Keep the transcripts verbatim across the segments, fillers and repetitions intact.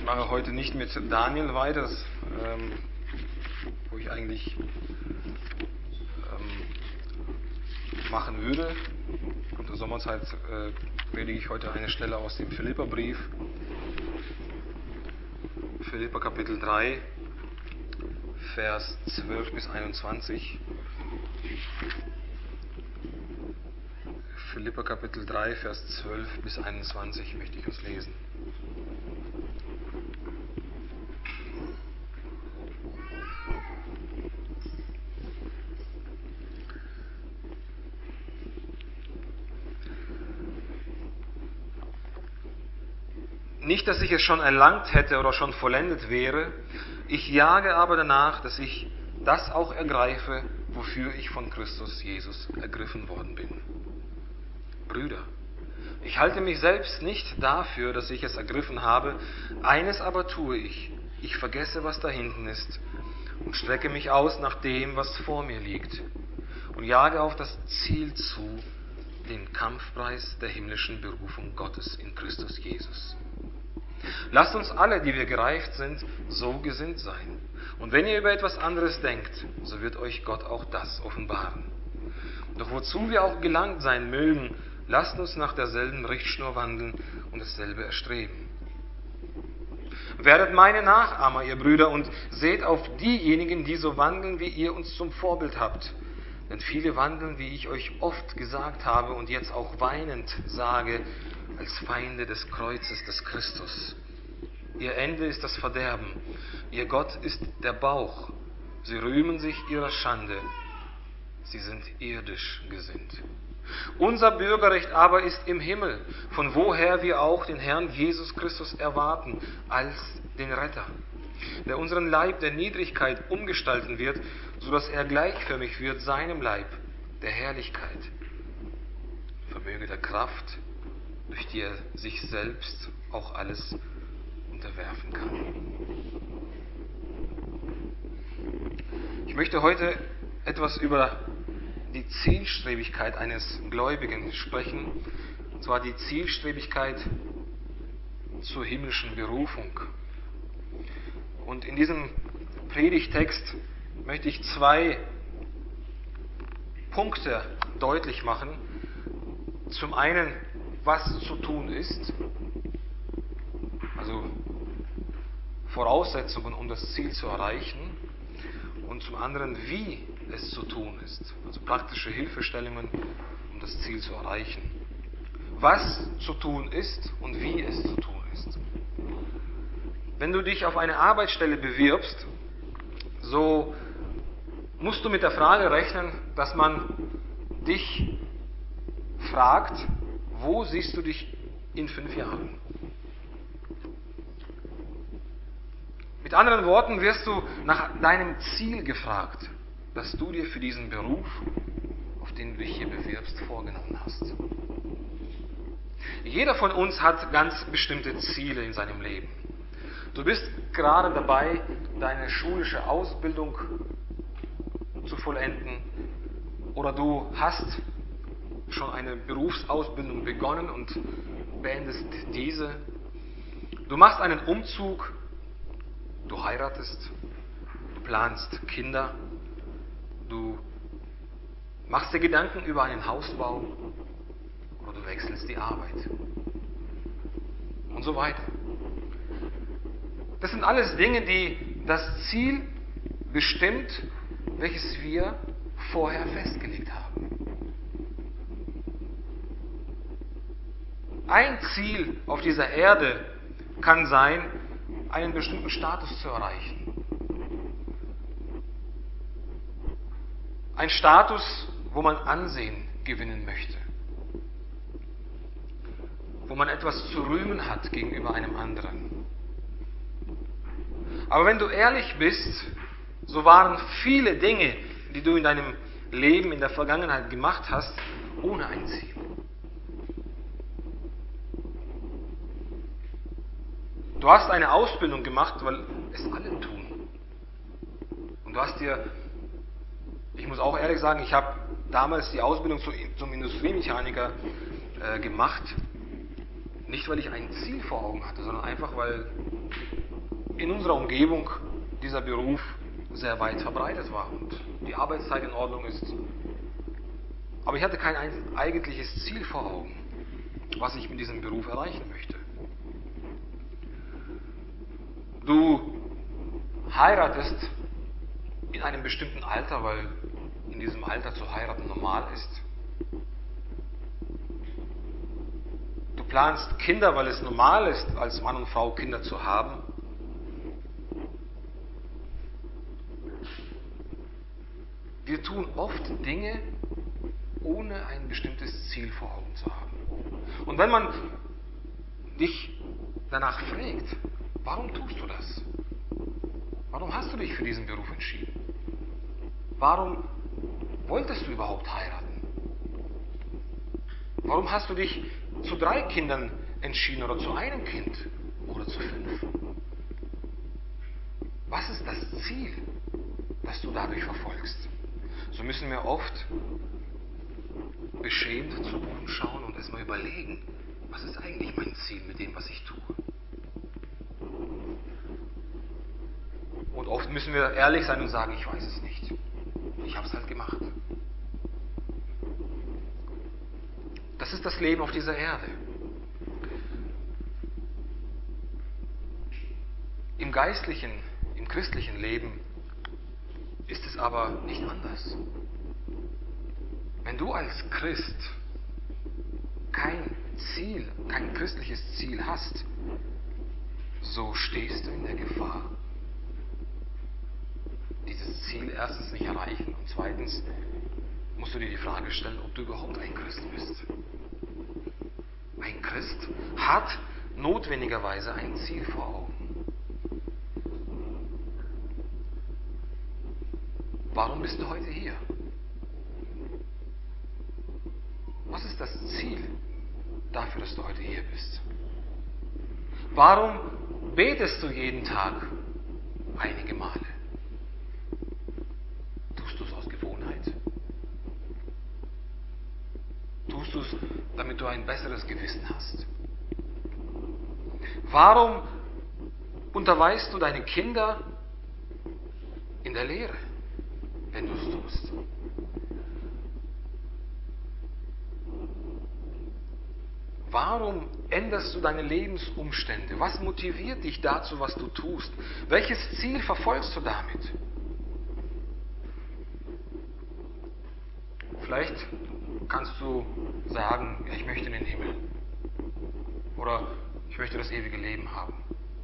mache heute nicht mit Daniel weiter, das, ähm, wo ich eigentlich ähm, machen würde. Aufgrund der Sommerzeit äh, predige ich heute eine Stelle aus dem Philipperbrief. Philipper Kapitel drei, Vers zwölf bis einundzwanzig. Philipper Kapitel drei, Vers zwölf bis einundzwanzig möchte ich uns lesen. Nicht, dass ich es schon erlangt hätte oder schon vollendet wäre, ich jage aber danach, dass ich das auch ergreife, wofür ich von Christus Jesus ergriffen worden bin. Brüder, ich halte mich selbst nicht dafür, dass ich es ergriffen habe, eines aber tue ich, ich vergesse, was da hinten ist und strecke mich aus nach dem, was vor mir liegt und jage auf das Ziel zu, den Kampfpreis der himmlischen Berufung Gottes in Christus Jesus. Lasst uns alle, die wir gereift sind, so gesinnt sein. Und wenn ihr über etwas anderes denkt, so wird euch Gott auch das offenbaren. Doch wozu wir auch gelangt sein mögen, lasst uns nach derselben Richtschnur wandeln und dasselbe erstreben. Werdet meine Nachahmer, ihr Brüder, und seht auf diejenigen, die so wandeln, wie ihr uns zum Vorbild habt. Denn viele wandeln, wie ich euch oft gesagt habe und jetzt auch weinend sage, als Feinde des Kreuzes des Christus. Ihr Ende ist das Verderben, ihr Gott ist der Bauch. Sie rühmen sich ihrer Schande, sie sind irdisch gesinnt. Unser Bürgerrecht aber ist im Himmel, von woher wir auch den Herrn Jesus Christus erwarten, als den Retter, der unseren Leib der Niedrigkeit umgestalten wird, sodass er gleichförmig wird seinem Leib, der Herrlichkeit. Vermöge der Kraft, durch die er sich selbst auch alles unterwerfen kann. Ich möchte heute etwas über die Zielstrebigkeit eines Gläubigen sprechen, und zwar die Zielstrebigkeit zur himmlischen Berufung. Und in diesem Predigtext möchte ich zwei Punkte deutlich machen. Zum einen, was zu tun ist, also Voraussetzungen, um das Ziel zu erreichen, und zum anderen, wie es zu tun ist, also praktische Hilfestellungen, um das Ziel zu erreichen. Was zu tun ist und wie es zu tun ist. Wenn du dich auf eine Arbeitsstelle bewirbst, so musst du mit der Frage rechnen, dass man dich fragt, wo siehst du dich in fünf Jahren? Mit anderen Worten wirst du nach deinem Ziel gefragt, das du dir für diesen Beruf, auf den du dich hier bewirbst, vorgenommen hast. Jeder von uns hat ganz bestimmte Ziele in seinem Leben. Du bist gerade dabei, deine schulische Ausbildung zu vollenden, oder du hast schon eine Berufsausbildung begonnen und beendest diese. Du machst einen Umzug, du heiratest, du planst Kinder, du machst dir Gedanken über einen Hausbau oder du wechselst die Arbeit und so weiter. Das sind alles Dinge, die das Ziel bestimmt, welches wir vorher festgelegt haben. Ein Ziel auf dieser Erde kann sein, einen bestimmten Status zu erreichen. Ein Status, wo man Ansehen gewinnen möchte. Wo man etwas zu rühmen hat gegenüber einem anderen. Aber wenn du ehrlich bist, so waren viele Dinge, die du in deinem Leben in der Vergangenheit gemacht hast, ohne ein Ziel. Du hast eine Ausbildung gemacht, weil es alle tun. Und du hast dir, ich muss auch ehrlich sagen, ich habe damals die Ausbildung zum Industriemechaniker äh, gemacht. Nicht, weil ich ein Ziel vor Augen hatte, sondern einfach, weil in unserer Umgebung dieser Beruf sehr weit verbreitet war und die Arbeitszeit in Ordnung ist. Aber ich hatte kein eigentliches Ziel vor Augen, was ich mit diesem Beruf erreichen möchte. Du heiratest in einem bestimmten Alter, weil in diesem Alter zu heiraten normal ist. Du planst Kinder, weil es normal ist, als Mann und Frau Kinder zu haben. Wir tun oft Dinge, ohne ein bestimmtes Ziel vor Augen zu haben. Und wenn man dich danach fragt, warum tust du das? Warum hast du dich für diesen Beruf entschieden? Warum wolltest du überhaupt heiraten? Warum hast du dich zu drei Kindern entschieden oder zu einem Kind oder zu fünf? Was ist das Ziel, das du dadurch verfolgst? So müssen wir oft beschämt zu Boden schauen und erstmal überlegen, was ist eigentlich mein Ziel mit dem, was ich tue? Und oft müssen wir ehrlich sein und sagen, ich weiß es nicht. Ich habe es halt gemacht. Das ist das Leben auf dieser Erde. Im geistlichen, im christlichen Leben ist es aber nicht anders. Wenn du als Christ kein Ziel, kein christliches Ziel hast, so stehst du in der Gefahr, dieses Ziel erstens nicht erreichen und zweitens musst du dir die Frage stellen, ob du überhaupt ein Christ bist. Ein Christ hat notwendigerweise ein Ziel vor Augen. Warum bist du heute hier? Was ist das Ziel dafür, dass du heute hier bist? Warum betest du jeden Tag einige Male? Tust du es aus Gewohnheit? Tust du es, damit du ein besseres Gewissen hast? Warum unterweist du deine Kinder in der Lehre, wenn du es tust? Warum änderst du deine Lebensumstände? Was motiviert dich dazu, was du tust? Welches Ziel verfolgst du damit? Vielleicht kannst du sagen, ja, ich möchte in den Himmel. Oder ich möchte das ewige Leben haben.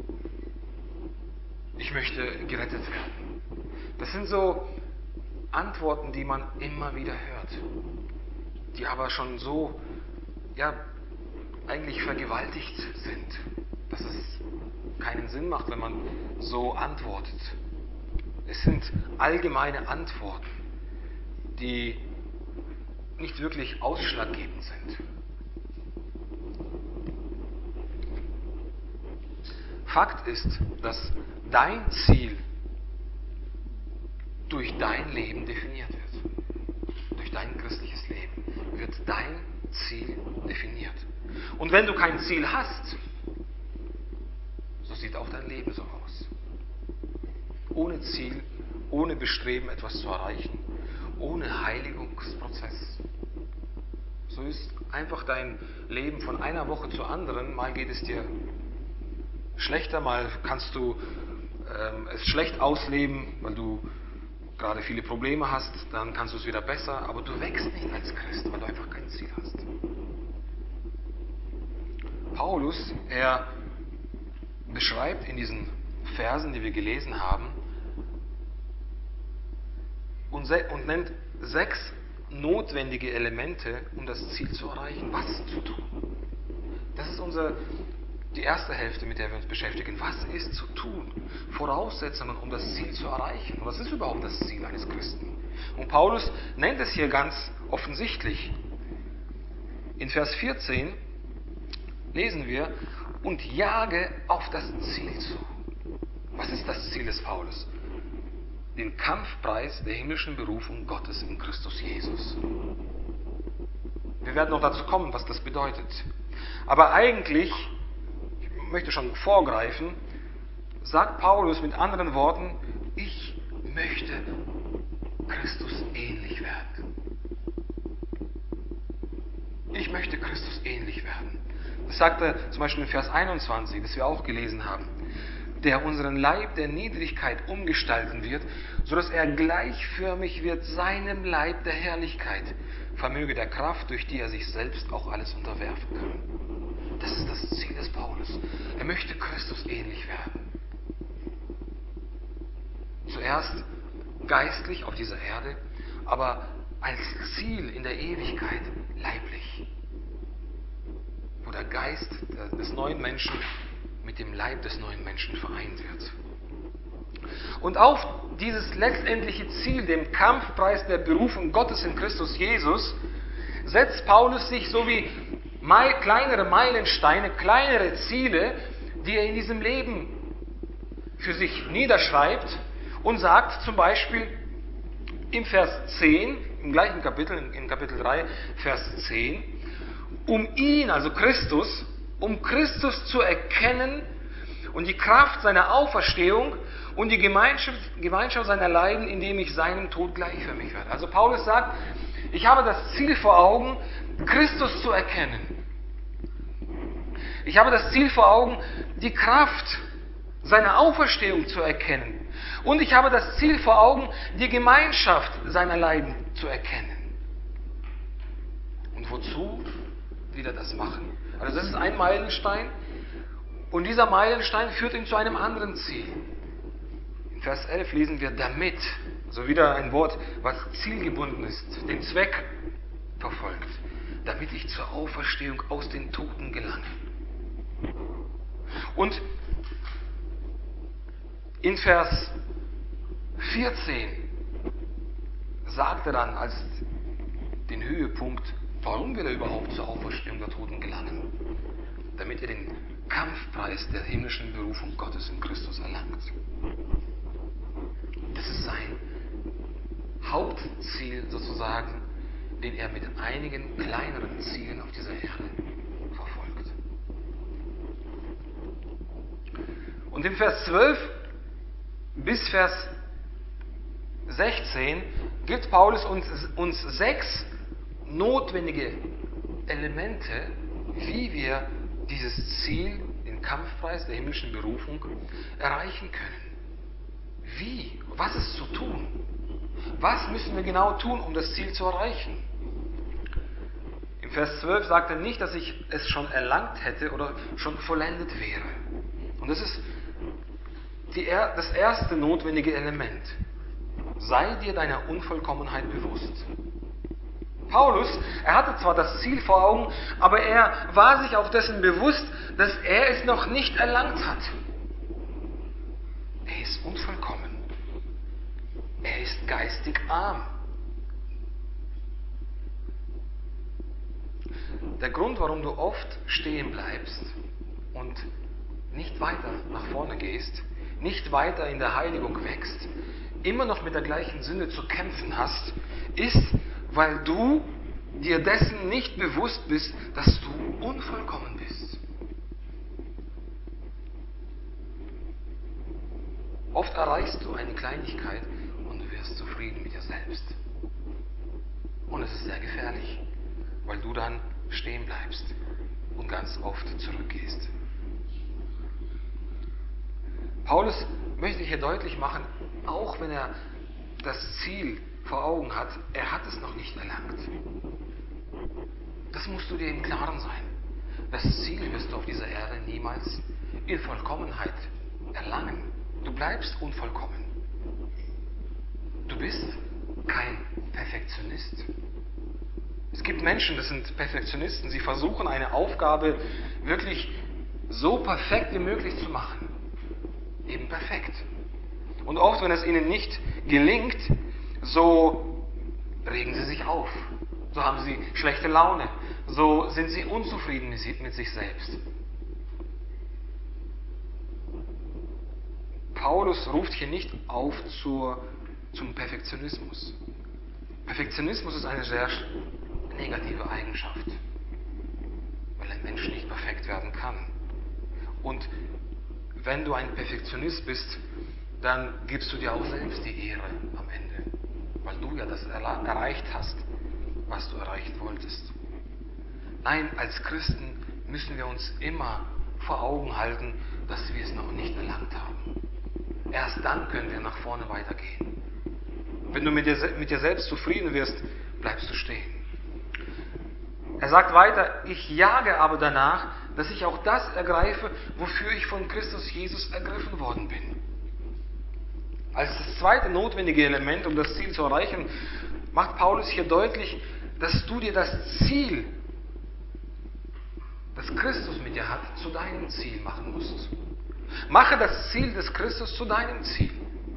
Ich möchte gerettet werden. Das sind so Antworten, die man immer wieder hört, die aber schon so, ja, eigentlich vergewaltigt sind, dass es keinen Sinn macht, wenn man so antwortet. Es sind allgemeine Antworten, die nicht wirklich ausschlaggebend sind. Fakt ist, dass dein Ziel durch dein Leben definiert wird. Durch dein christliches Leben wird dein Ziel definiert. Und wenn du kein Ziel hast, so sieht auch dein Leben so aus. Ohne Ziel, ohne Bestreben, etwas zu erreichen, ohne Heiligungsprozess. So ist einfach dein Leben von einer Woche zur anderen. Mal geht es dir schlechter, mal kannst du ähm, es schlecht ausleben, weil du gerade viele Probleme hast, dann kannst du es wieder besser, aber du wächst nicht als Christ, weil du einfach kein Ziel hast. Paulus, er beschreibt in diesen Versen, die wir gelesen haben, und, se- und nennt sechs notwendige Elemente, um das Ziel zu erreichen. Was zu tun? Das ist unsere, die erste Hälfte, mit der wir uns beschäftigen. Was ist zu tun? Voraussetzungen, um das Ziel zu erreichen. Und was ist überhaupt das Ziel eines Christen? Und Paulus nennt es hier ganz offensichtlich. In Vers vierzehn lesen wir, und jage auf das Ziel zu. Was ist das Ziel des Paulus? Den Kampfpreis der himmlischen Berufung Gottes in Christus Jesus. Wir werden noch dazu kommen, was das bedeutet. Aber eigentlich, ich möchte schon vorgreifen, sagt Paulus mit anderen Worten, ich möchte Christus ähnlich werden. Ich möchte Christus ähnlich werden. Das sagt er zum Beispiel in Vers einundzwanzig, das wir auch gelesen haben. Der unseren Leib der Niedrigkeit umgestalten wird, sodass er gleichförmig wird seinem Leib der Herrlichkeit, vermöge der Kraft, durch die er sich selbst auch alles unterwerfen kann. Das ist das Ziel des Paulus. Er möchte Christus ähnlich werden. Zuerst geistlich auf dieser Erde, aber als Ziel in der Ewigkeit leiblich. Wo der Geist des neuen Menschen mit dem Leib des neuen Menschen vereint wird. Und auf dieses letztendliche Ziel, dem Kampfpreis der Berufung Gottes in Christus Jesus, setzt Paulus sich so wie kleinere Meilensteine, kleinere Ziele, die er in diesem Leben für sich niederschreibt und sagt zum Beispiel im Vers zehn, im gleichen Kapitel, in Kapitel drei, Vers zehn, um ihn, also Christus, um Christus zu erkennen und die Kraft seiner Auferstehung und die Gemeinschaft, Gemeinschaft seiner Leiden, indem ich seinem Tod gleichförmig werde. Also Paulus sagt, ich habe das Ziel vor Augen, Christus zu erkennen. Ich habe das Ziel vor Augen, die Kraft seiner Auferstehung zu erkennen. Und ich habe das Ziel vor Augen, die Gemeinschaft seiner Leiden zu erkennen. Und wozu will er das machen? Also das ist ein Meilenstein. Und dieser Meilenstein führt ihn zu einem anderen Ziel. In Vers elf lesen wir damit, also wieder ein Wort, was zielgebunden ist, den Zweck verfolgt, damit ich zur Auferstehung aus den Toten gelange. Und in Vers vierzehn sagt er dann als den Höhepunkt, warum will er überhaupt zur Auferstehung der Toten gelangen? Damit er den Kampfpreis der himmlischen Berufung Gottes in Christus erlangt. Das ist sein Hauptziel sozusagen, den er mit einigen kleineren Zielen auf dieser Erde verfolgt. Und im Vers zwölf bis Vers sechzehn gibt Paulus uns, uns sechs notwendige Elemente, wie wir dieses Ziel, den Kampfpreis der himmlischen Berufung, erreichen können. Wie? Was ist zu tun? Was müssen wir genau tun, um das Ziel zu erreichen? Im Vers zwölf sagt er nicht, dass ich es schon erlangt hätte oder schon vollendet wäre. Und das ist die, das erste notwendige Element. Sei dir deiner Unvollkommenheit bewusst. Paulus, er hatte zwar das Ziel vor Augen, aber er war sich auch dessen bewusst, dass er es noch nicht erlangt hat. Er ist unvollkommen. Er ist geistig arm. Der Grund, warum du oft stehen bleibst und nicht weiter nach vorne gehst, nicht weiter in der Heiligung wächst, immer noch mit der gleichen Sünde zu kämpfen hast, ist, weil du dir dessen nicht bewusst bist, dass du unvollkommen bist. Oft erreichst du eine Kleinigkeit und du wirst zufrieden mit dir selbst. Und es ist sehr gefährlich, weil du dann stehen bleibst und ganz oft zurückgehst. Paulus möchte hier deutlich machen, auch wenn er das Ziel vor Augen hat, er hat es noch nicht erlangt. Das musst du dir im Klaren sein. Das Ziel wirst du auf dieser Erde niemals in Vollkommenheit erlangen. Du bleibst unvollkommen. Du bist kein Perfektionist. Es gibt Menschen, das sind Perfektionisten, sie versuchen eine Aufgabe wirklich so perfekt wie möglich zu machen. Eben perfekt. Und oft, wenn es ihnen nicht gelingt, so regen sie sich auf. So haben sie schlechte Laune. So sind sie unzufrieden mit sich selbst. Paulus ruft hier nicht auf zur, zum Perfektionismus. Perfektionismus ist eine sehr negative Eigenschaft, weil er ein Mensch nicht perfekt werden kann. Und wenn du ein Perfektionist bist, dann gibst du dir auch selbst die Ehre am Ende, weil du ja das erreicht hast, was du erreichen wolltest. Nein, als Christen müssen wir uns immer vor Augen halten, dass wir es noch nicht erlangt haben. Erst dann können wir nach vorne weitergehen. Wenn du mit dir, mit dir selbst zufrieden wirst, bleibst du stehen. Er sagt weiter, ich jage aber danach, dass ich auch das ergreife, wofür ich von Christus Jesus ergriffen worden bin. Als das zweite notwendige Element, um das Ziel zu erreichen, macht Paulus hier deutlich, dass du dir das Ziel, das Christus mit dir hat, zu deinem Ziel machen musst. Mache das Ziel des Christus zu deinem Ziel.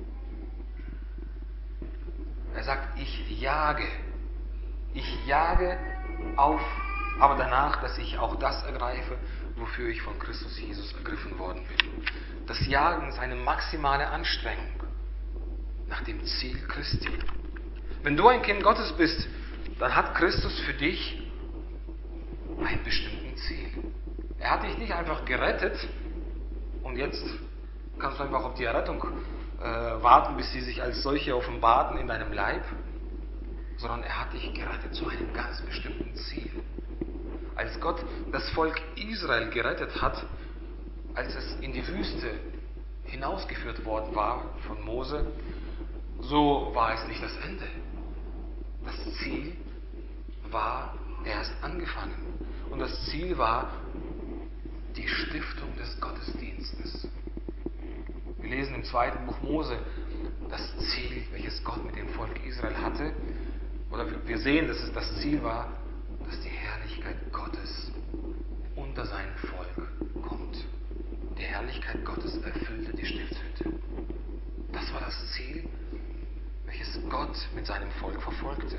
Er sagt, ich jage, ich jage auf, aber danach, dass ich auch das ergreife, wofür ich von Christus Jesus ergriffen worden bin. Das Jagen ist eine maximale Anstrengung nach dem Ziel Christi. Wenn du ein Kind Gottes bist, dann hat Christus für dich ein bestimmtes Ziel. Er hat dich nicht einfach gerettet und jetzt kannst du einfach auf die Errettung äh, warten, bis sie sich als solche offenbarten in deinem Leib, sondern er hat dich gerettet zu einem ganz bestimmten Ziel. Als Gott das Volk Israel gerettet hat, als es in die Wüste hinausgeführt worden war von Mose, so war es nicht das Ende. Das Ziel war erst angefangen. Und das Ziel war die Stiftung des Gottesdienstes. Wir lesen im zweiten Buch Mose das Ziel, welches Gott mit dem Volk Israel hatte. Oder wir sehen, dass es das Ziel war, dass die Herrlichkeit Gottes unter sein Volk kommt. Die Herrlichkeit Gottes erfüllte die Stiftshütte. Das war das Ziel, welches Gott mit seinem Volk verfolgte.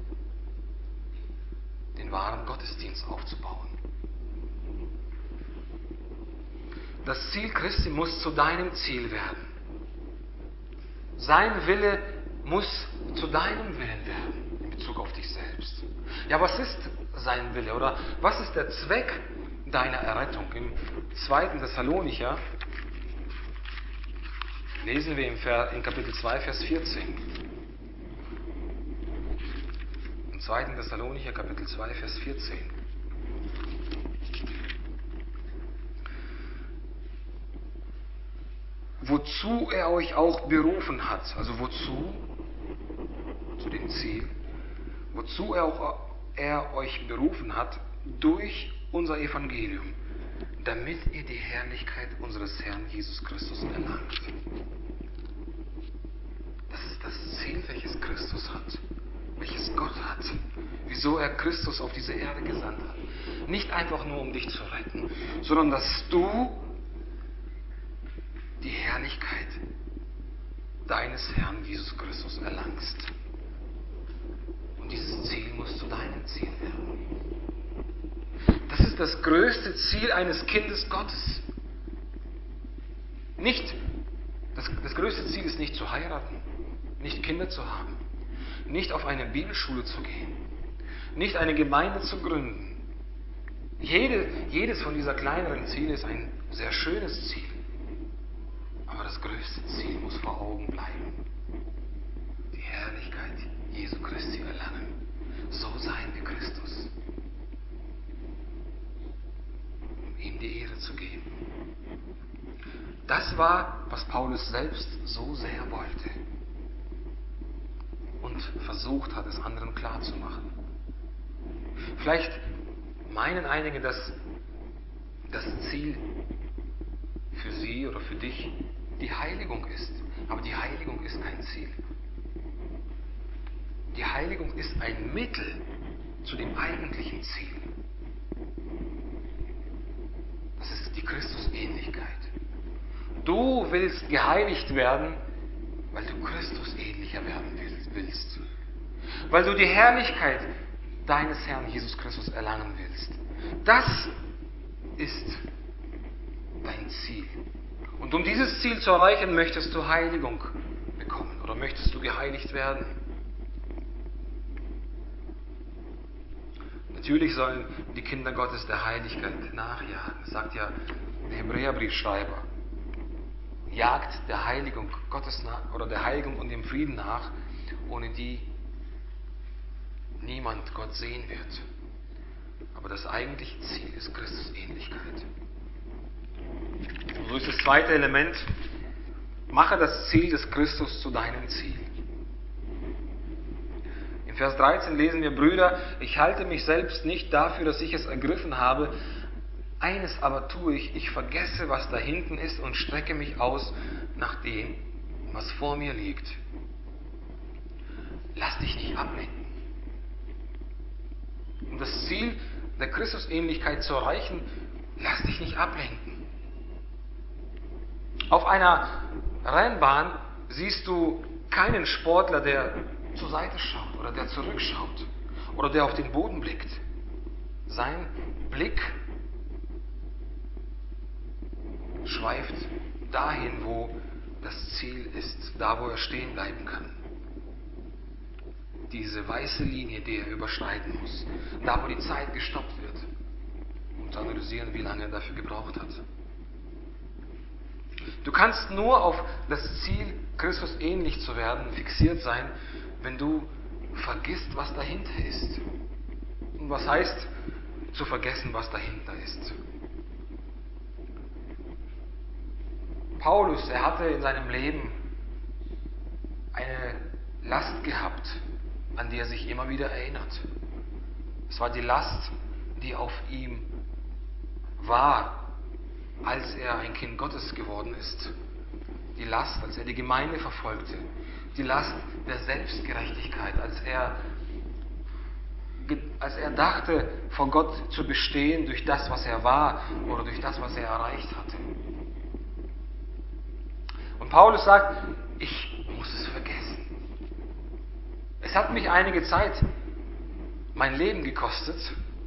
Den wahren Gottesdienst aufzubauen. Das Ziel Christi muss zu deinem Ziel werden. Sein Wille muss zu deinem Willen werden in Bezug auf dich selbst. Ja, was ist sein Wille oder was ist der Zweck deiner Errettung? Im zweiten Thessalonicher lesen wir in Kapitel zwei, Vers vierzehn. Im zweiten Thessalonicher, Kapitel zwei, Vers vierzehn. Wozu er euch auch berufen hat, also wozu, zu dem Ziel, wozu er, auch, er euch berufen hat, durch unser Evangelium, damit ihr die Herrlichkeit unseres Herrn Jesus Christus erlangt. Das ist das Ziel, welches Christus hat, welches Gott hat, wieso er Christus auf diese Erde gesandt hat. Nicht einfach nur, um dich zu retten, sondern dass du die Herrlichkeit deines Herrn Jesus Christus erlangst. Und dieses Ziel muss zu deinem Ziel werden. Das ist das größte Ziel eines Kindes Gottes. Nicht, das, das größte Ziel ist nicht zu heiraten, nicht Kinder zu haben, nicht auf eine Bibelschule zu gehen, nicht eine Gemeinde zu gründen. Jede, jedes von dieser kleineren Ziele ist ein sehr schönes Ziel. Aber das größte Ziel muss vor Augen bleiben. Die Herrlichkeit Jesu Christi erlangen. So sein wie Christus. Um ihm die Ehre zu geben. Das war, was Paulus selbst so sehr wollte. Und versucht hat, es anderen klarzumachen. Vielleicht meinen einige, dass das Ziel für sie oder für dich die Heiligung ist. Aber die Heiligung ist kein Ziel. Die Heiligung ist ein Mittel zu dem eigentlichen Ziel. Das ist die Christusähnlichkeit. Du willst geheiligt werden, weil du Christus ähnlicher werden willst. Weil du die Herrlichkeit deines Herrn Jesus Christus erlangen willst. Das ist dein Ziel. Und um dieses Ziel zu erreichen, möchtest du Heiligung bekommen oder möchtest du geheiligt werden. Natürlich sollen die Kinder Gottes der Heiligkeit nachjagen. Das sagt ja der Hebräerbriefschreiber. Jagt der Heiligung Gottes nach, oder der Heiligung und dem Frieden nach, ohne die niemand Gott sehen wird. Aber das eigentliche Ziel ist Christusähnlichkeit. Und so ist das zweite Element: Mache das Ziel des Christus zu deinem Ziel. In Vers dreizehn lesen wir: Brüder, ich halte mich selbst nicht dafür, dass ich es ergriffen habe. Eines aber tue ich, ich vergesse, was da hinten ist und strecke mich aus nach dem, was vor mir liegt. Lass dich nicht ablenken. Um das Ziel der Christusähnlichkeit zu erreichen, lass dich nicht ablenken. Auf einer Rennbahn siehst du keinen Sportler, der zur Seite schaut oder der zurückschaut oder der auf den Boden blickt. Sein Blick schweift dahin, wo das Ziel ist, da wo er stehen bleiben kann. Diese weiße Linie, die er überschreiten muss, da wo die Zeit gestoppt wird, um zu analysieren, wie lange er dafür gebraucht hat. Du kannst nur auf das Ziel, Christus ähnlich zu werden, fixiert sein, wenn du vergisst, was dahinter ist. Und was heißt, zu vergessen, was dahinter ist? Paulus, er hatte in seinem Leben eine Last gehabt, an die er sich immer wieder erinnert. Es war die Last, die auf ihm war, als er ein Kind Gottes geworden ist. Die Last, als er die Gemeinde verfolgte. Die Last der Selbstgerechtigkeit, als er, als er dachte, vor Gott zu bestehen durch das, was er war oder durch das, was er erreicht hatte. Und Paulus sagt, ich muss es vergessen. Es hat mich einige Zeit mein Leben gekostet.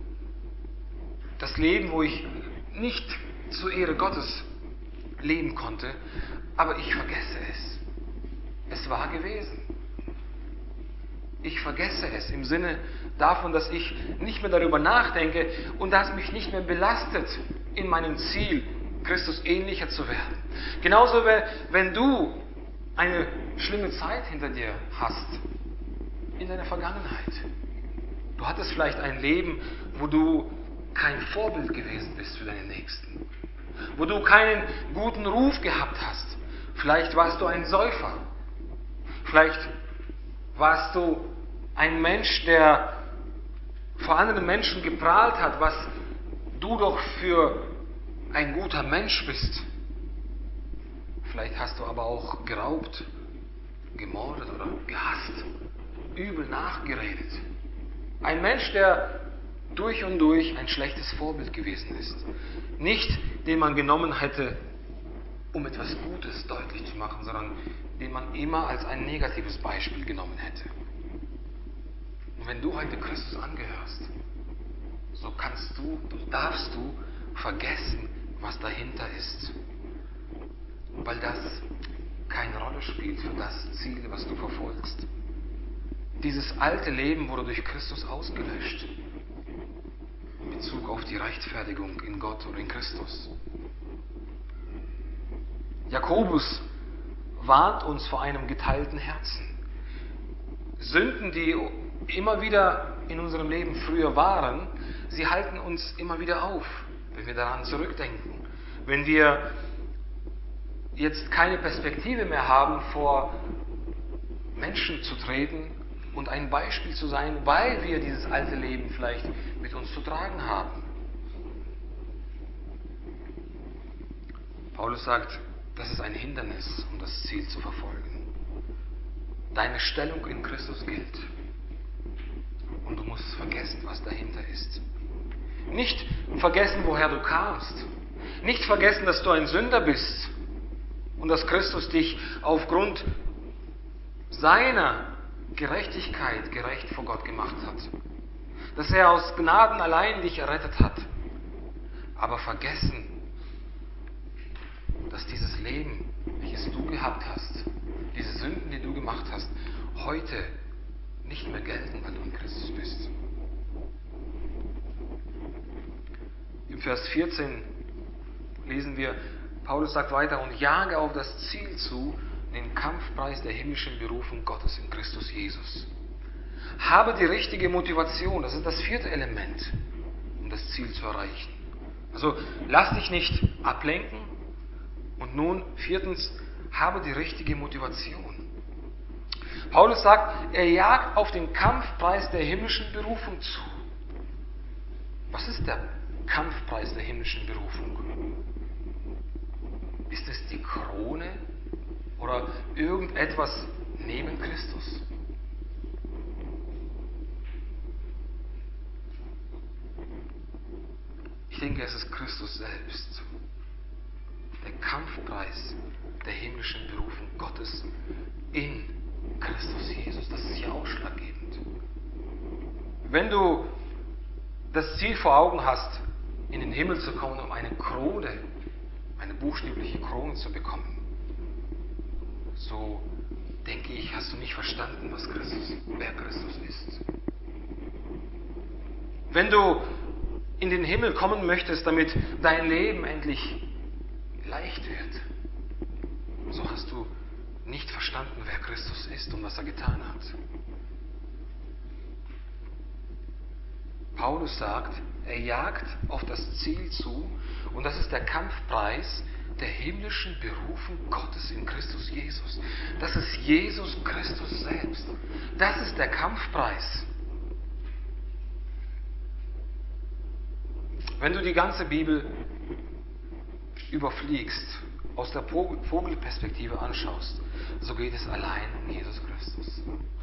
Das Leben, wo ich nicht zur Ehre Gottes leben konnte, aber ich vergesse es. Es war gewesen. Ich vergesse es im Sinne davon, dass ich nicht mehr darüber nachdenke und das mich nicht mehr belastet in meinem Ziel, Christus ähnlicher zu werden. Genauso, wenn du eine schlimme Zeit hinter dir hast, in deiner Vergangenheit. Du hattest vielleicht ein Leben, wo du kein Vorbild gewesen bist für deine Nächsten. Wo du keinen guten Ruf gehabt hast. Vielleicht warst du ein Säufer. Vielleicht warst du ein Mensch, der vor anderen Menschen geprahlt hat, was du doch für ein guter Mensch bist. Vielleicht hast du aber auch geraubt, gemordet oder gehasst, übel nachgeredet. Ein Mensch, der durch und durch ein schlechtes Vorbild gewesen ist. Nicht, den man genommen hätte, um etwas Gutes deutlich zu machen, sondern den man immer als ein negatives Beispiel genommen hätte. Und wenn du heute Christus angehörst, so kannst du, darfst du vergessen, was dahinter ist. Weil das keine Rolle spielt für das Ziel, was du verfolgst. Dieses alte Leben wurde durch Christus ausgelöscht. In Bezug auf die Rechtfertigung in Gott oder in Christus. Jakobus warnt uns vor einem geteilten Herzen. Sünden, die immer wieder in unserem Leben früher waren, sie halten uns immer wieder auf, wenn wir daran zurückdenken. Wenn wir jetzt keine Perspektive mehr haben, vor Menschen zu treten und ein Beispiel zu sein, weil wir dieses alte Leben vielleicht mit uns zu tragen haben. Paulus sagt, das ist ein Hindernis, um das Ziel zu verfolgen. Deine Stellung in Christus gilt. Und du musst vergessen, was dahinter ist. Nicht vergessen, woher du kamst. Nicht vergessen, dass du ein Sünder bist und dass Christus dich aufgrund seiner Gerechtigkeit gerecht vor Gott gemacht hat. Dass er aus Gnaden allein dich errettet hat. Aber vergessen, dass dieses Leben, welches du gehabt hast, diese Sünden, die du gemacht hast, heute nicht mehr gelten, weil du in Christus bist. Vers vierzehn lesen wir, Paulus sagt weiter, und jage auf das Ziel zu, den Kampfpreis der himmlischen Berufung Gottes in Christus Jesus. Habe die richtige Motivation, das ist das vierte Element, um das Ziel zu erreichen. Also lass dich nicht ablenken. Und nun viertens, habe die richtige Motivation. Paulus sagt, er jagt auf den Kampfpreis der himmlischen Berufung zu. Was ist der Kampfpreis der himmlischen Berufung? Ist es die Krone oder irgendetwas neben Christus? Ich denke, es ist Christus selbst. Der Kampfpreis der himmlischen Berufung Gottes in Christus Jesus. Das ist hier ausschlaggebend. Wenn du das Ziel vor Augen hast, in den Himmel zu kommen, um eine Krone, eine buchstäbliche Krone zu bekommen, so denke ich, hast du nicht verstanden, was Christus, wer Christus ist. Wenn du in den Himmel kommen möchtest, damit dein Leben endlich leicht wird, so hast du nicht verstanden, wer Christus ist und was er getan hat. Paulus sagt, er jagt auf das Ziel zu und das ist der Kampfpreis der himmlischen Berufung Gottes in Christus Jesus. Das ist Jesus Christus selbst. Das ist der Kampfpreis. Wenn du die ganze Bibel überfliegst, aus der Vogelperspektive anschaust, so geht es allein um Jesus Christus.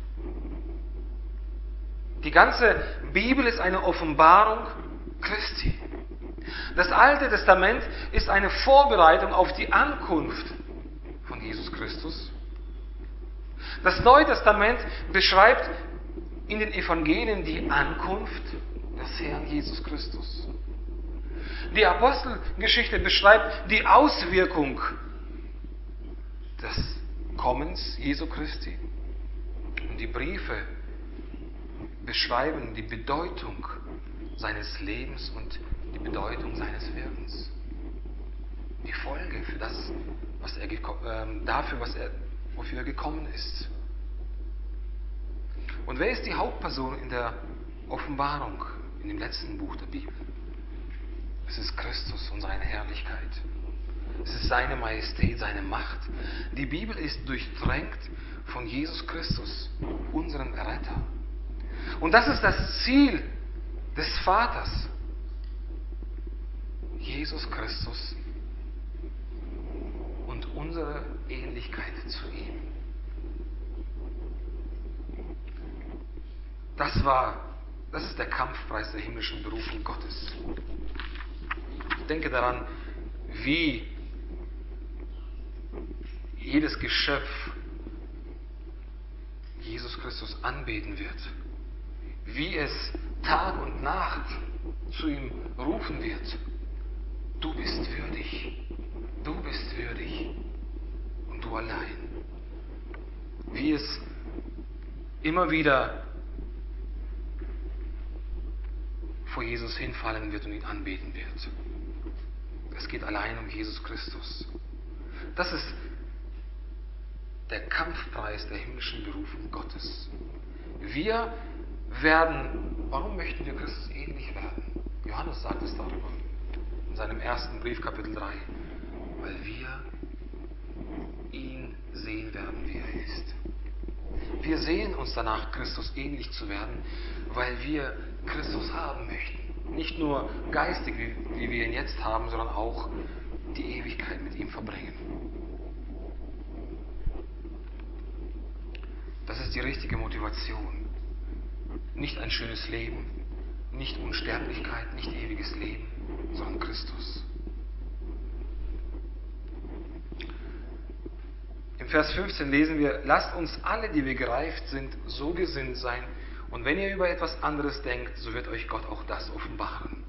Die ganze Bibel ist eine Offenbarung Christi. Das Alte Testament ist eine Vorbereitung auf die Ankunft von Jesus Christus. Das Neue Testament beschreibt in den Evangelien die Ankunft des Herrn Jesus Christus. Die Apostelgeschichte beschreibt die Auswirkung des Kommens Jesu Christi. Und die Briefe beschreiben die Bedeutung seines Lebens und die Bedeutung seines Wirkens. Die Folge für das, was er äh, dafür, was er, wofür er gekommen ist. Und wer ist die Hauptperson in der Offenbarung, in dem letzten Buch der Bibel? Es ist Christus und seine Herrlichkeit. Es ist seine Majestät, seine Macht. Die Bibel ist durchtränkt von Jesus Christus, unserem Erretter. Und das ist das Ziel des Vaters. Jesus Christus und unsere Ähnlichkeit zu ihm. Das war, das ist der Kampfpreis der himmlischen Berufung Gottes. Ich denke daran, wie jedes Geschöpf Jesus Christus anbeten wird. Wie es Tag und Nacht zu ihm rufen wird. Du bist würdig. Du bist würdig. Und du allein. Wie es immer wieder vor Jesus hinfallen wird und ihn anbeten wird. Es geht allein um Jesus Christus. Das ist der Kampfpreis der himmlischen Berufung Gottes. Wir werden, warum möchten wir Christus ähnlich werden? Johannes sagt es darüber in seinem ersten Brief, Kapitel drei. Weil wir ihn sehen werden, wie er ist. Wir sehen uns danach, Christus ähnlich zu werden, weil wir Christus haben möchten. Nicht nur geistig, wie, wie wir ihn jetzt haben, sondern auch die Ewigkeit mit ihm verbringen. Das ist die richtige Motivation. Nicht ein schönes Leben, nicht Unsterblichkeit, nicht ewiges Leben, sondern Christus. Im Vers fünfzehn lesen wir, lasst uns alle, die wir gereift sind, so gesinnt sein, und wenn ihr über etwas anderes denkt, so wird euch Gott auch das offenbaren.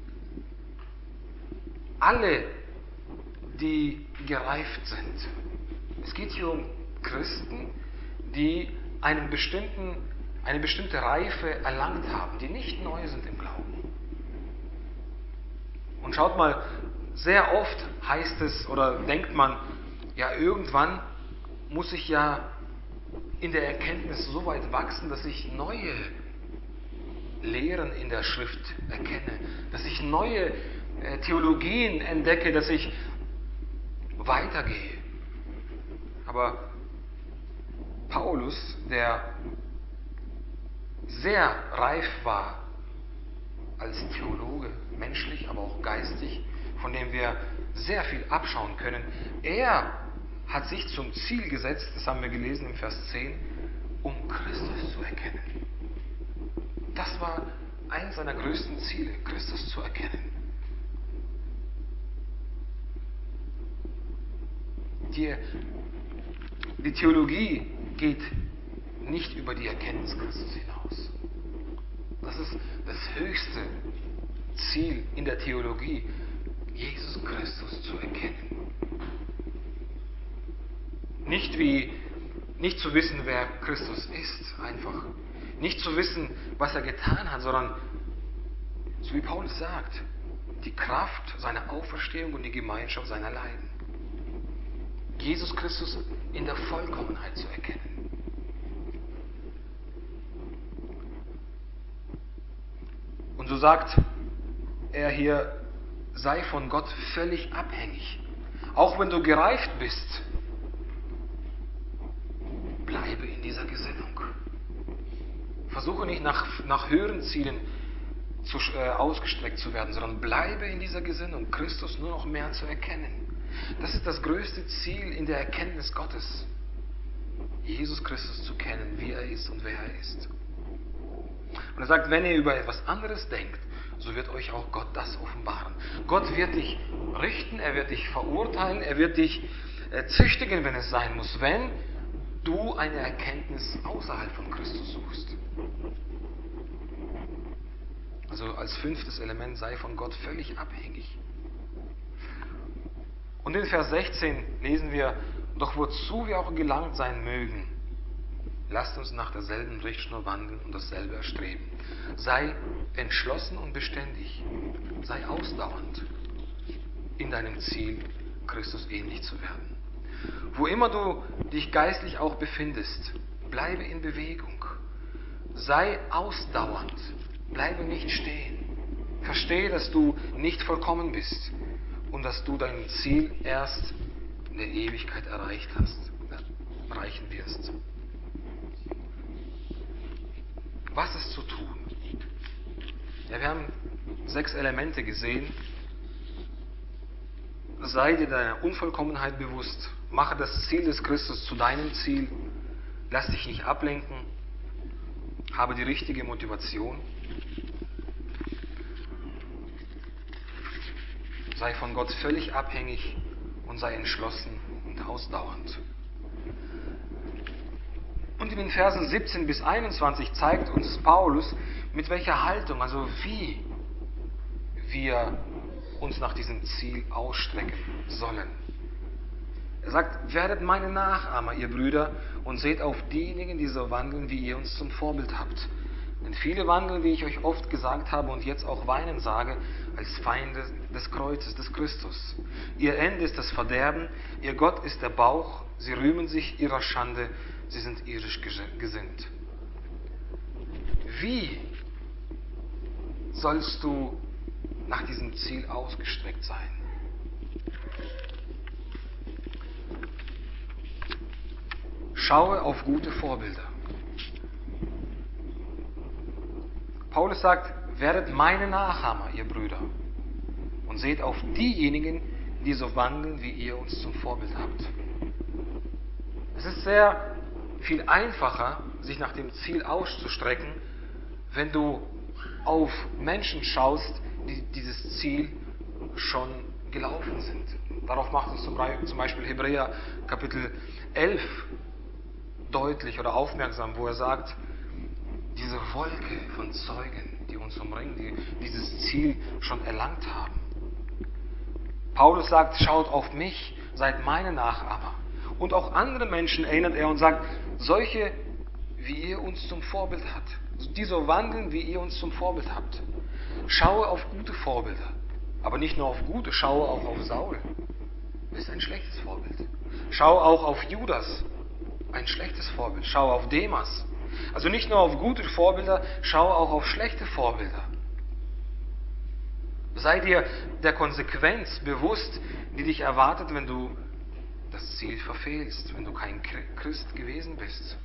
Alle, die gereift sind. Es geht hier um Christen, die einen bestimmten, eine bestimmte Reife erlangt haben, die nicht neu sind im Glauben. Und Schaut mal, sehr oft heißt es oder denkt man, ja, irgendwann muss ich ja in der Erkenntnis so weit wachsen, dass ich neue Lehren in der Schrift erkenne, dass ich neue äh, Theologien entdecke, dass ich weitergehe. Aber Paulus, der sehr reif war als Theologe, menschlich, aber auch geistig, von dem wir sehr viel abschauen können, er hat sich zum Ziel gesetzt, das haben wir gelesen im Vers zehn, um Christus zu erkennen. Das war eines seiner größten Ziele, Christus zu erkennen. Die, die Theologie geht nicht über die Erkenntnis Christus hinaus. Das ist das höchste Ziel in der Theologie, Jesus Christus zu erkennen. Nicht wie, nicht zu wissen, wer Christus ist, einfach. Nicht zu wissen, was er getan hat, sondern, so wie Paulus sagt, die Kraft seiner Auferstehung und die Gemeinschaft seiner Leiden. Jesus Christus in der Vollkommenheit zu erkennen. Und so sagt er hier, sei von Gott völlig abhängig. Auch wenn du gereift bist, bleibe in dieser Gesinnung. Versuche nicht nach, nach höheren Zielen zu, äh, ausgestreckt zu werden, sondern bleibe in dieser Gesinnung, Christus nur noch mehr zu erkennen. Das ist das größte Ziel in der Erkenntnis Gottes. Jesus Christus zu kennen, wie er ist und wer er ist. Und er sagt, wenn ihr über etwas anderes denkt, so wird euch auch Gott das offenbaren. Gott wird dich richten, er wird dich verurteilen, er wird dich äh, züchtigen, wenn es sein muss, wenn du eine Erkenntnis außerhalb von Christus suchst. Also als fünftes Element, sei von Gott völlig abhängig. Und in Vers sechzehn lesen wir, doch wozu wir auch gelangt sein mögen, lasst uns nach derselben Richtschnur wandeln und dasselbe erstreben. Sei entschlossen und beständig, sei ausdauernd in deinem Ziel, Christus ähnlich zu werden. Wo immer du dich geistlich auch befindest, bleibe in Bewegung. Sei ausdauernd, bleibe nicht stehen. Verstehe, dass du nicht vollkommen bist und dass du dein Ziel erst in der Ewigkeit erreicht hast, erreichen wirst. Was ist zu tun? Ja, wir haben sechs Elemente gesehen. Sei dir deiner Unvollkommenheit bewusst. Mache das Ziel des Christus zu deinem Ziel. Lass dich nicht ablenken. Habe die richtige Motivation. Sei von Gott völlig abhängig und sei entschlossen und ausdauernd. Und in den Versen siebzehn bis einundzwanzig zeigt uns Paulus, mit welcher Haltung, also wie wir uns nach diesem Ziel ausstrecken sollen. Er sagt, werdet meine Nachahmer, ihr Brüder, und seht auf diejenigen, die so wandeln, wie ihr uns zum Vorbild habt. Denn viele wandeln, wie ich euch oft gesagt habe und jetzt auch weinen sage, als Feinde des Kreuzes, des Christus. Ihr Ende ist das Verderben, ihr Gott ist der Bauch, sie rühmen sich ihrer Schande, sie sind irdisch gesinnt. Wie sollst du nach diesem Ziel ausgestreckt sein? Schaue auf gute Vorbilder. Paulus sagt, werdet meine Nachahmer, ihr Brüder, und seht auf diejenigen, die so wandeln, wie ihr uns zum Vorbild habt. Es ist sehr viel einfacher, sich nach dem Ziel auszustrecken, wenn du auf Menschen schaust, die dieses Ziel schon gelaufen sind. Darauf macht uns zum Beispiel Hebräer Kapitel elf deutlich oder aufmerksam, wo er sagt, diese Wolke von Zeugen, die uns umringen, die dieses Ziel schon erlangt haben. Paulus sagt, schaut auf mich, seid meine Nachahmer. Und auch andere Menschen erinnert er und sagt, solche, wie ihr uns zum Vorbild habt, die so wandeln, wie ihr uns zum Vorbild habt. Schaue auf gute Vorbilder. Aber nicht nur auf Gute, schaue auch auf Saul. Das ist ein schlechtes Vorbild. Schau auch auf Judas. Ein schlechtes Vorbild. Schau auf Demas. Also nicht nur auf gute Vorbilder, schau auch auf schlechte Vorbilder. Sei dir der Konsequenz bewusst, die dich erwartet, wenn du das Ziel verfehlst, wenn du kein Christ gewesen bist.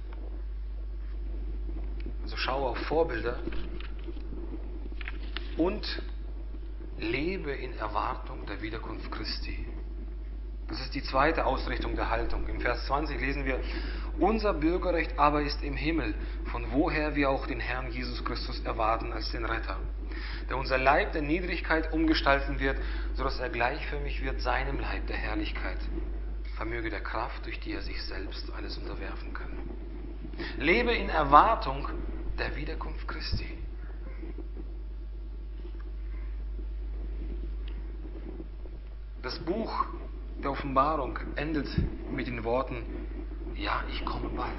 Also schau auf Vorbilder und lebe in Erwartung der Wiederkunft Christi. Das ist die zweite Ausrichtung der Haltung. Im Vers zwanzig lesen wir, unser Bürgerrecht aber ist im Himmel, von woher wir auch den Herrn Jesus Christus erwarten als den Retter, der unser Leib der Niedrigkeit umgestalten wird, sodass er gleichförmig wird seinem Leib der Herrlichkeit, vermöge der Kraft, durch die er sich selbst alles unterwerfen kann. Lebe in Erwartung der Wiederkunft Christi. Das Buch der Offenbarung endet mit den Worten, ja, ich komme bald.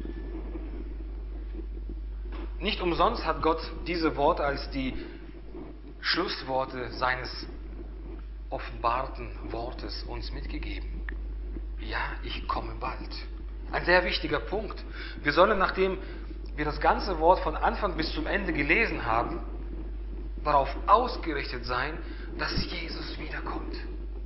Nicht umsonst hat Gott diese Worte als die Schlussworte seines offenbarten Wortes uns mitgegeben. Ja, ich komme bald. Ein sehr wichtiger Punkt. Wir sollen, nachdem wir das ganze Wort von Anfang bis zum Ende gelesen haben, darauf ausgerichtet sein, dass Jesus wiederkommt.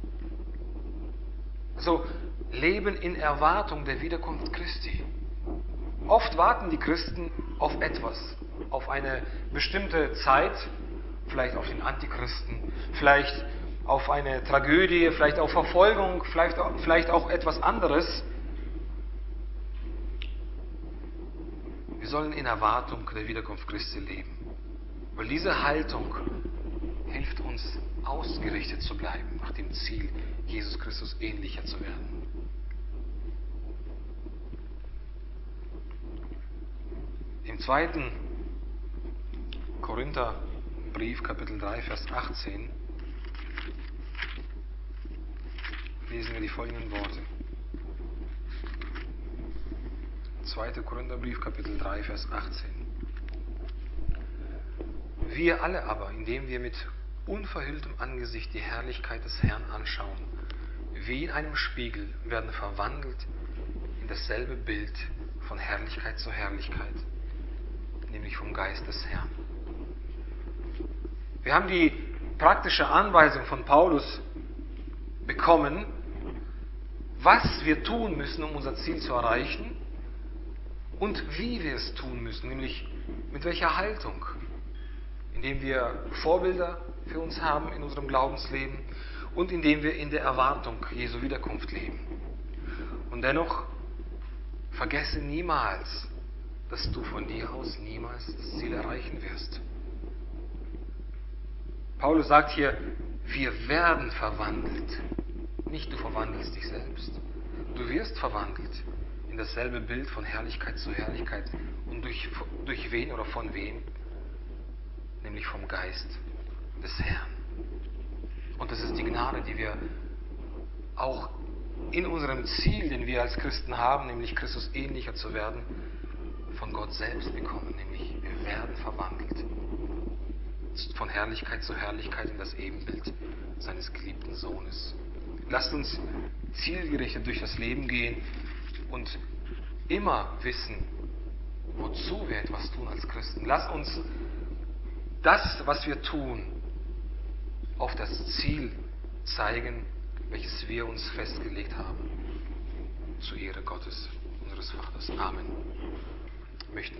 Also leben in Erwartung der Wiederkunft Christi. Oft warten die Christen auf etwas, auf eine bestimmte Zeit, vielleicht auf den Antichristen, vielleicht auf eine Tragödie, vielleicht auf Verfolgung, vielleicht, vielleicht auch etwas anderes. Wir sollen in Erwartung der Wiederkunft Christi leben, weil diese Haltung hilft uns, ausgerichtet zu bleiben nach dem Ziel, Jesus Christus ähnlicher zu werden. Im zweiten Korintherbrief, Kapitel drei, Vers achtzehn, lesen wir die folgenden Worte. zweiter Korintherbrief, Kapitel drei, Vers achtzehn. Wir alle aber, indem wir mit unverhülltem Angesicht die Herrlichkeit des Herrn anschauen, wie in einem Spiegel, werden verwandelt in dasselbe Bild von Herrlichkeit zu Herrlichkeit, nämlich vom Geist des Herrn. Wir haben die praktische Anweisung von Paulus bekommen, was wir tun müssen, um unser Ziel zu erreichen und wie wir es tun müssen, nämlich mit welcher Haltung, indem wir Vorbilder für uns haben in unserem Glaubensleben und indem wir in der Erwartung Jesu Wiederkunft leben. Und dennoch vergesse niemals, dass du von dir aus niemals das Ziel erreichen wirst. Paulus sagt hier, wir werden verwandelt. Nicht du verwandelst dich selbst. Du wirst verwandelt in dasselbe Bild von Herrlichkeit zu Herrlichkeit. Und durch, durch wen oder von wem? Nämlich vom Geist des Herrn. Und das ist die Gnade, die wir auch in unserem Ziel, den wir als Christen haben, nämlich Christus ähnlicher zu werden, von Gott selbst bekommen. Nämlich wir werden verwandelt von Herrlichkeit zu Herrlichkeit in das Ebenbild seines geliebten Sohnes. Lasst uns zielgerichtet durch das Leben gehen und immer wissen, wozu wir etwas tun als Christen. Lasst uns das, was wir tun, auf das Ziel zeigen, welches wir uns festgelegt haben. Zur Ehre Gottes, unseres Vaters. Amen. Wir möchten